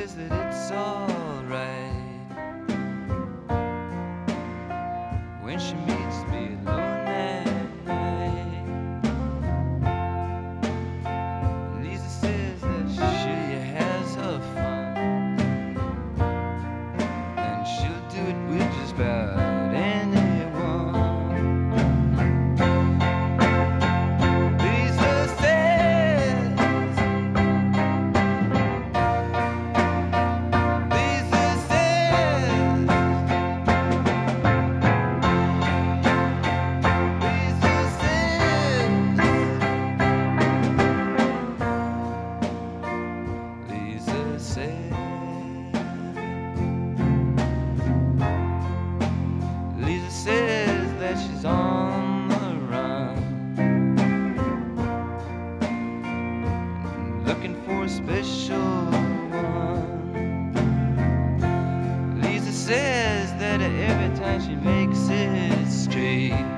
says that it's alright when she meets me alone at night. Lisa says that she has her fun, and she'll do it with just about anyone. Lisa says, Lisa says, Lisa says, Lisa says, Lisa says that she's on the run, looking for a special one. Lisa says that every time she makes it straight,